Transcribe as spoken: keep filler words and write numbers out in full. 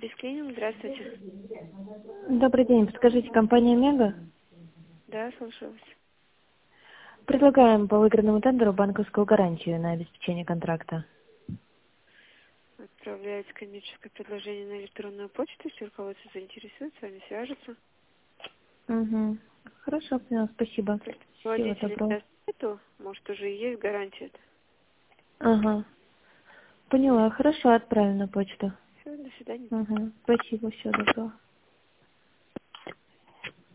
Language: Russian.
Бесклининг, здравствуйте. Добрый день. Подскажите, компания Мега? Да, слушаю вас. Предлагаем по выигранному тендеру банковскую гарантию на обеспечение контракта. Отправляется коммерческое предложение на электронную почту, если руководство заинтересует, с вами свяжется. Угу. Хорошо, поняла, спасибо. Всего Водителей доброго. сейчас нету, может уже и есть гарантия. Ага. Поняла, хорошо, отправим на почту. Все, до свидания. Угу. Спасибо, всего доброго.